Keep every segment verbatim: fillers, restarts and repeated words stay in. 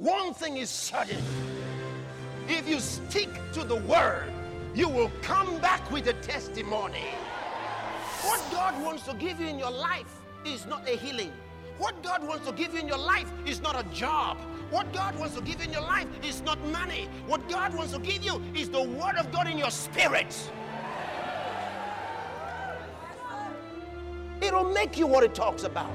One thing is certain. If you stick to the word, you will come back with a testimony. What God wants to give you in your life is not a healing. What God wants to give you in your life is not a job. What God wants to give you in your life is not money. What God wants to give you is the word of God in your spirit. It'll make you what it talks about.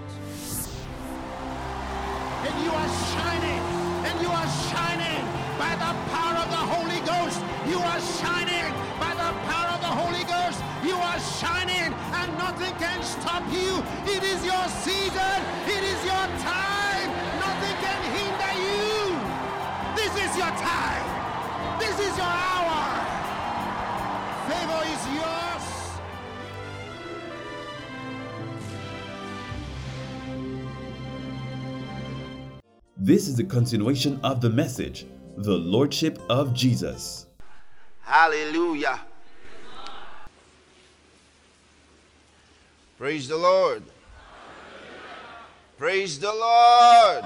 And you are shining, and you are shining by the power of the Holy Ghost. You are shining by the power of the Holy Ghost. You are shining, and nothing can stop you. It is your season. It is your time. Nothing can hinder you. This is your time. This is your hour. Favor is yours. This is the continuation of the message, the Lordship of Jesus. Hallelujah. Praise the Lord. Praise the Lord.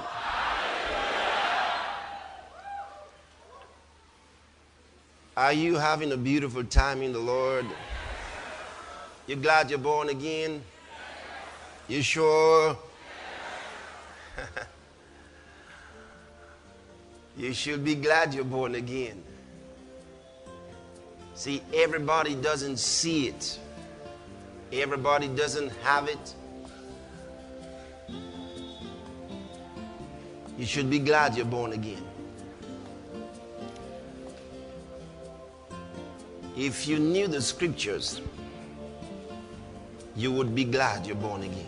Are you having a beautiful time in the Lord? You glad you're born again? You sure? You should be glad you're born again. See, everybody doesn't see it. Everybody doesn't have it. You should be glad you're born again. If you knew the scriptures, you would be glad you're born again.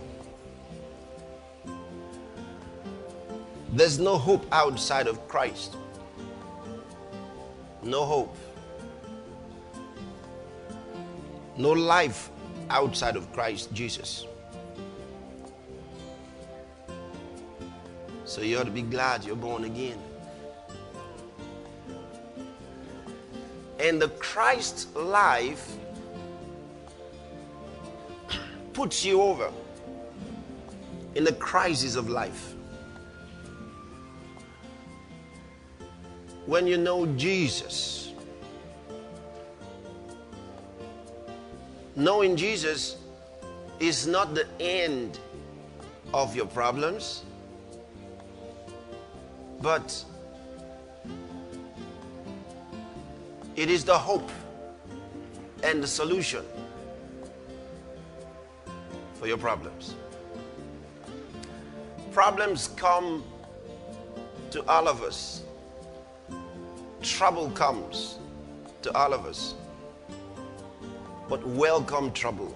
There's no hope outside of Christ. No hope. No life outside of Christ Jesus. So you ought to be glad you're born again. And the Christ life puts you over in the crisis of life. When you know Jesus, knowing Jesus is not the end of your problems, but it is the hope and the solution for your problems. Problems come to all of us. Trouble comes to all of us. But welcome trouble.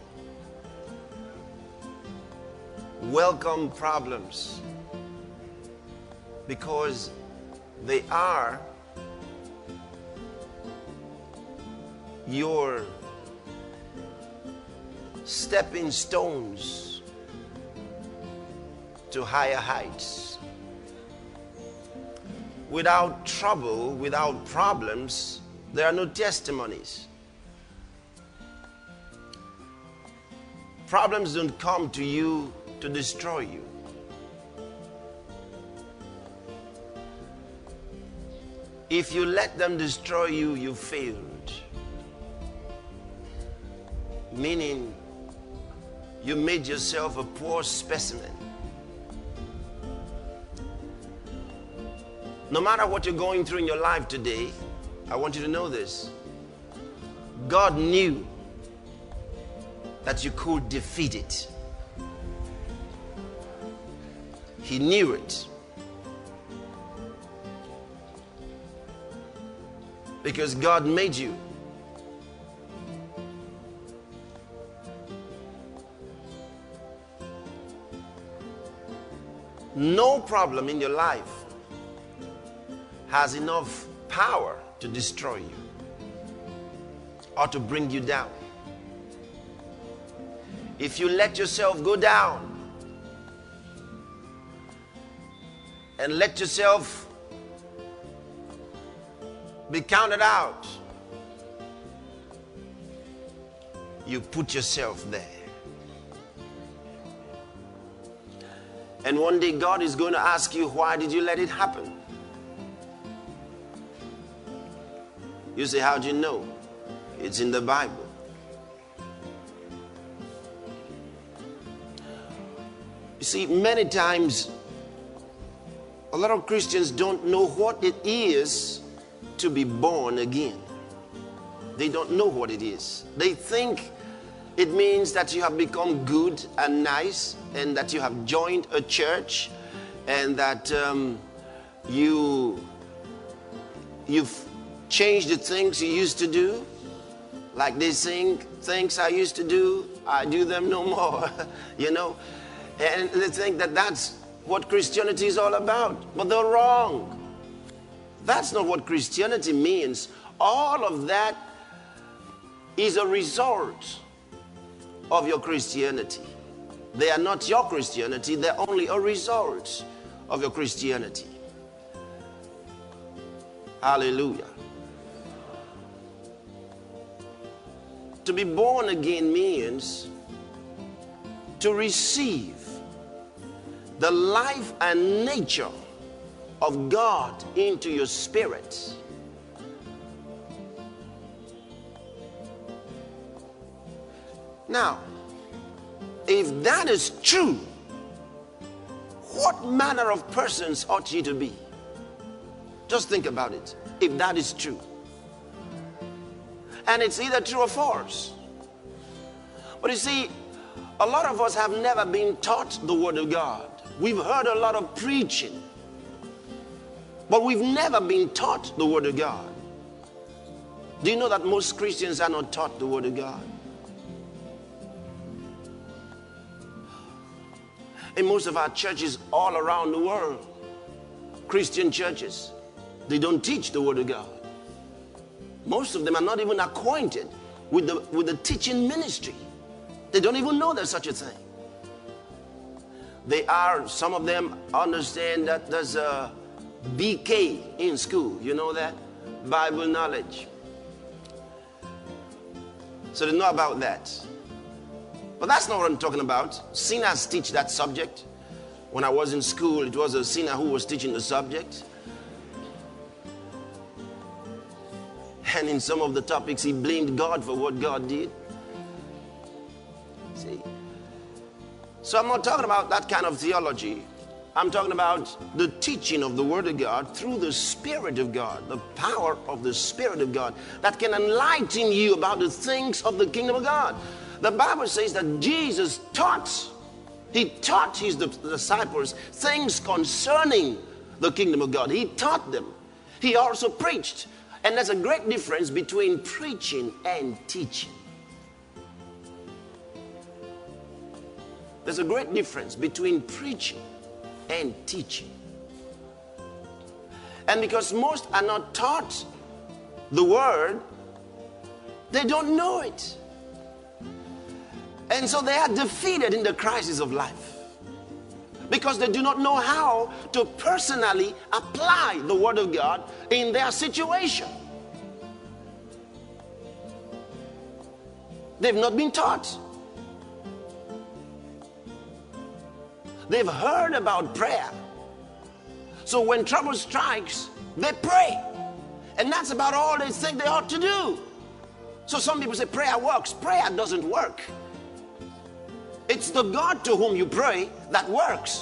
Welcome problems. Because they are your stepping stones to higher heights. Without trouble, without problems, there are no testimonies. Problems don't come to you to destroy you. If you let them destroy you, you failed. Meaning, you made yourself a poor specimen. No matter what you're going through in your life today, I want you to know this. God knew that you could defeat it. He knew it. Because God made you. No problem in your life has enough power to destroy you or to bring you down. If you let yourself go down and let yourself be counted out, you put yourself there. And one day God is going to ask you, why did you let it happen? You say, how do you know? It's in the Bible. You see, many times, a lot of Christians don't know what it is to be born again. They don't know what it is. They think it means that you have become good and nice, and that you have joined a church, and that um, you, you've changed the things you used to do. Like they sing, things I used to do, I do them no more, you know. And they think that that's what Christianity is all about. But they're wrong. That's not what Christianity means. All of that is a result of your Christianity. They are not your Christianity. They're only a result of your Christianity. Hallelujah. To be born again means to receive the life and nature of God into your spirit. Now, if that is true, what manner of persons ought you to be? Just think about it. If that is true. And it's either true or false. But you see, a lot of us have never been taught the Word of God. We've heard a lot of preaching, but we've never been taught the Word of God. Do you know that most Christians are not taught the Word of God? In most of our churches all around the world, Christian churches, they don't teach the Word of God. Most of them are not even acquainted with the, with the teaching ministry. They don't even know there's such a thing. They are, some of them understand that there's a B K in school. You know that? Bible knowledge. So they know about that. But that's not what I'm talking about. Sinners teach that subject. When I was in school, it was a sinner who was teaching the subject. And in some of the topics, he blamed God for what God did. See? So I'm not talking about that kind of theology. I'm talking about the teaching of the Word of God through the Spirit of God, the power of the Spirit of God that can enlighten you about the things of the kingdom of God. The Bible says that Jesus taught, he taught his disciples things concerning the kingdom of God. He taught them. He also preached. And there's a great difference between preaching and teaching. There's a great difference between preaching and teaching. And because most are not taught the word, they don't know it. And so they are defeated in the crisis of life because they do not know how to personally apply the Word of God in their situation. They've not been taught. They've heard about prayer. So when trouble strikes, they pray. And that's about all they think they ought to do. So some people say prayer works. Prayer doesn't work. It's the God to whom you pray that works.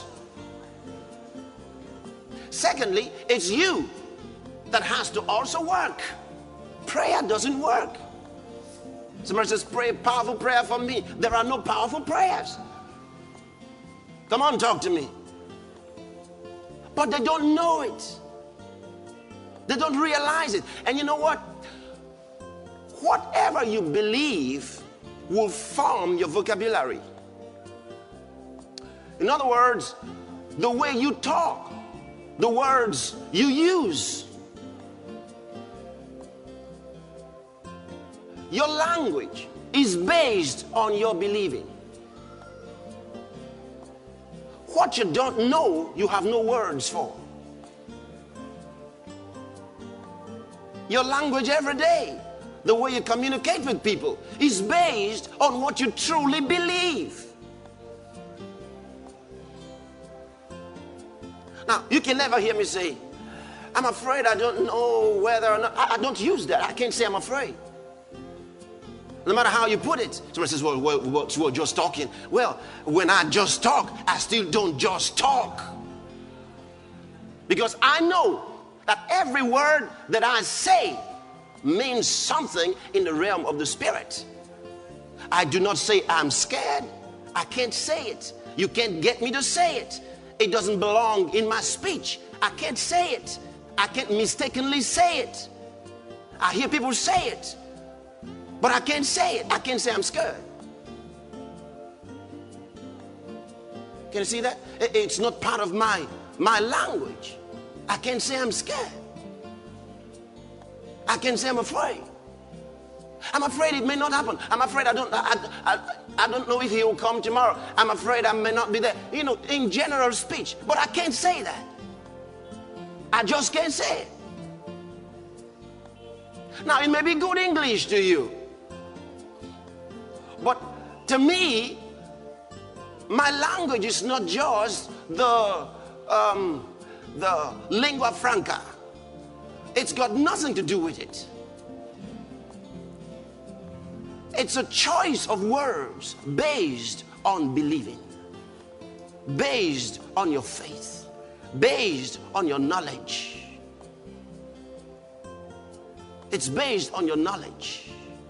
Secondly, it's you that has to also work. Prayer doesn't work. Somebody says, pray a powerful prayer for me. There are no powerful prayers. Come on, talk to me. But they don't know it. They don't realize it. And you know what? Whatever you believe will form your vocabulary. In other words, the way you talk, the words you use, your language is based on your believing. What you don't know, you have no words for. Your language every day, the way you communicate with people, is based on what you truly believe. Now, you can never hear me say, I'm afraid I don't know whether or not. I, I don't use that. I can't say I'm afraid. No matter how you put it. Someone says, well, well, well, well, just talking. Well, when I just talk, I still don't just talk. Because I know that every word that I say means something in the realm of the spirit. I do not say I'm scared. I can't say it. You can't get me to say it. It doesn't belong in my speech. I can't say it. I can't mistakenly say it. I hear people say it, but I can't say it. I can't say I'm scared. Can you see that? It's not part of my, my language. I can't say I'm scared. I can't say I'm afraid. I'm afraid it may not happen. I'm afraid I don't I, I, I don't know if he will come tomorrow. I'm afraid I may not be there. You know, in general speech. But I can't say that. I just can't say it. Now, it may be good English to you. But to me, my language is not just the, um, the lingua franca. It's got nothing to do with it. It's a choice of words based on believing, based on your faith, based on your knowledge. It's based on your knowledge.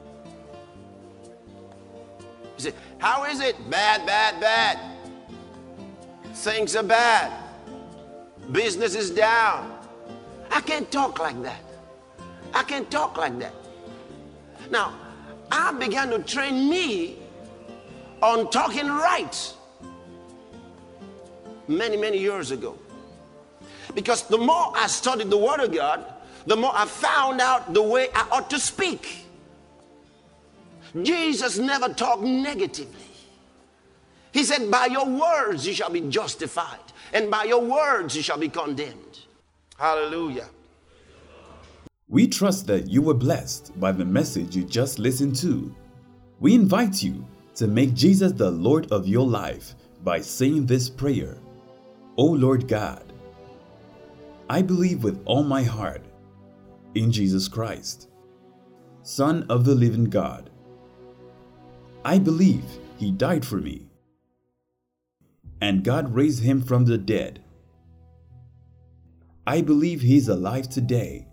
You say, how is it? Bad, bad, bad. Things are bad. Business is down. I can't talk like that. I can't talk like that. Now, I began to train me on talking right many, many years ago. Because the more I studied the Word of God, the more I found out the way I ought to speak. Jesus never talked negatively. He said, by your words you shall be justified, and by your words you shall be condemned. Hallelujah. We trust that you were blessed by the message you just listened to. We invite you to make Jesus the Lord of your life by saying this prayer. O Lord God, I believe with all my heart in Jesus Christ, Son of the living God. I believe He died for me, and God raised Him from the dead. I believe He is alive today.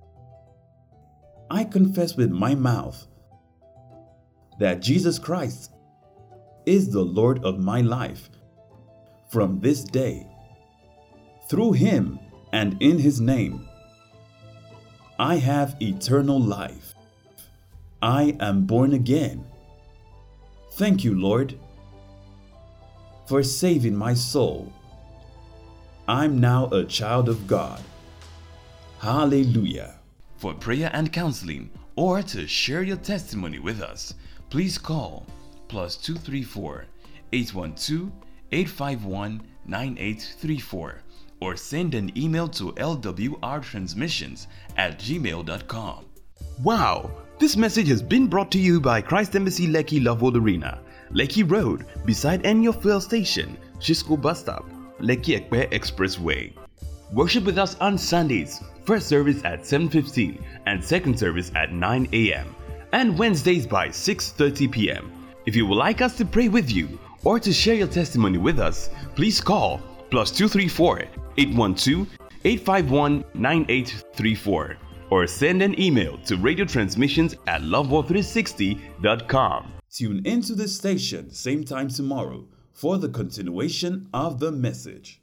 I confess with my mouth that Jesus Christ is the Lord of my life from this day. Through Him and in His name, I have eternal life. I am born again. Thank you, Lord, for saving my soul. I'm now a child of God. Hallelujah. For prayer and counseling, or to share your testimony with us, please call plus two three four, eight one two, eight five one, nine eight three four or send an email to l w r transmissions at gmail dot com. Wow! This message has been brought to you by Christ Embassy Lekki Lovewood Arena, Lekki Road, beside Enyo Fuel Station, Shisco Bus Stop, Lekki Ekpe Expressway. Worship with us on Sundays, first service at seven fifteen and second service at nine a m and Wednesdays by six thirty p m If you would like us to pray with you or to share your testimony with us, please call plus two three four, eight one two, eight five one, nine eight three four or send an email to radio transmissions at loveworld three sixty dot com. Tune into the station same time tomorrow for the continuation of the message.